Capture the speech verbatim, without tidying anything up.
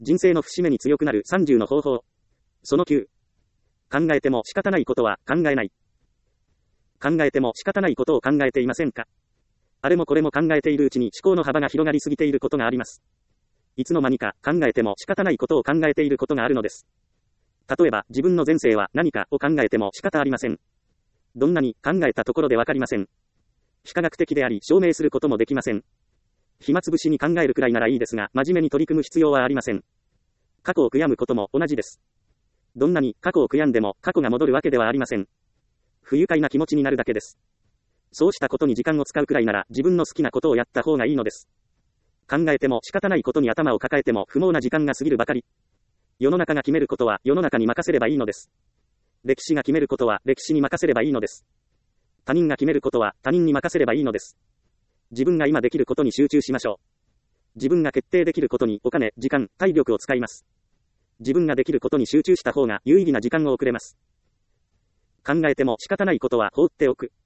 人生の節目に強くなるさんじゅうの方法。そのきゅう。考えても仕方ないことは考えない。考えても仕方ないことを考えていませんか？あれもこれも考えているうちに思考の幅が広がりすぎていることがあります。いつの間にか考えても仕方ないことを考えていることがあるのです。例えば自分の前世は何かを考えても仕方ありません。どんなに考えたところでわかりません。非科学的であり証明することもできません。暇つぶしに考えるくらいならいいですが、真面目に取り組む必要はありません。過去を悔やむことも同じです。どんなに過去を悔やんでも過去が戻るわけではありません。不愉快な気持ちになるだけです。そうしたことに時間を使うくらいなら自分の好きなことをやった方がいいのです。考えても仕方ないことに頭を抱えても不毛な時間が過ぎるばかり。世の中が決めることは世の中に任せればいいのです。歴史が決めることは歴史に任せればいいのです。他人が決めることは他人に任せればいいのです。自分が今できることに集中しましょう。自分が決定できることにお金、時間、体力を使います。自分ができることに集中した方が有意義な時間を送れます。考えても仕方ないことは放っておく。